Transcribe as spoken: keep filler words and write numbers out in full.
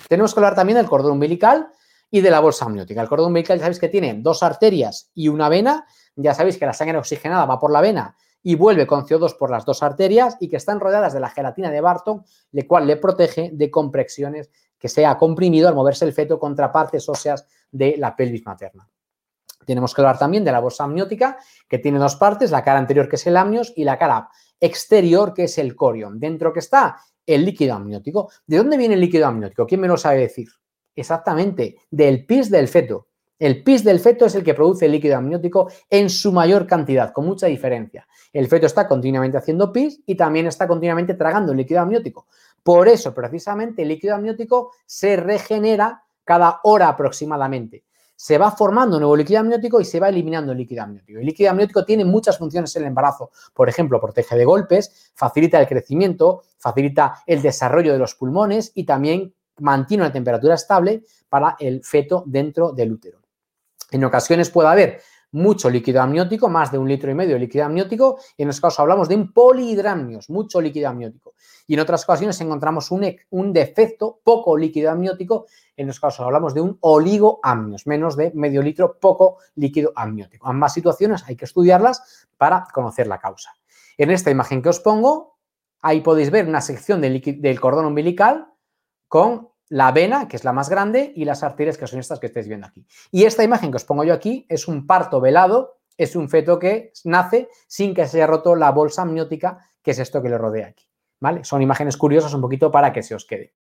Tenemos que hablar también del cordón umbilical y de la bolsa amniótica. El cordón umbilical ya sabéis que tiene dos arterias y una vena. Ya sabéis que la sangre oxigenada va por la vena y vuelve con C O dos por las dos arterias y que están rodeadas de la gelatina de Barton, la cual le protege de compresiones que sea comprimido al moverse el feto contra partes óseas de la pelvis materna. Tenemos que hablar también de la bolsa amniótica, que tiene dos partes, la cara anterior, que es el amnios, y la cara exterior, que es el corion. Dentro que está el líquido amniótico. ¿De dónde viene el líquido amniótico? ¿Quién me lo sabe decir? Exactamente, del pis del feto. El pis del feto es el que produce el líquido amniótico en su mayor cantidad, con mucha diferencia. El feto está continuamente haciendo pis y también está continuamente tragando el líquido amniótico. Por eso, precisamente, el líquido amniótico se regenera cada hora aproximadamente. Se va formando nuevo líquido amniótico y se va eliminando el líquido amniótico. El líquido amniótico tiene muchas funciones en el embarazo. Por ejemplo, protege de golpes, facilita el crecimiento, facilita el desarrollo de los pulmones y también mantiene una temperatura estable para el feto dentro del útero. En ocasiones puede haber mucho líquido amniótico, más de un litro y medio de líquido amniótico, y en este caso hablamos de un polihidramnios, mucho líquido amniótico. Y en otras ocasiones encontramos un, un defecto, poco líquido amniótico, en los casos hablamos de un oligoamnios, menos de medio litro, poco líquido amniótico. Ambas situaciones hay que estudiarlas para conocer la causa. En esta imagen que os pongo, ahí podéis ver una sección del, del cordón umbilical con la vena, que es la más grande, y las arterias, que son estas que estáis viendo aquí. Y esta imagen que os pongo yo aquí es un parto velado, es un feto que nace sin que se haya roto la bolsa amniótica, que es esto que le rodea aquí, ¿vale? Son imágenes curiosas un poquito para que se os quede.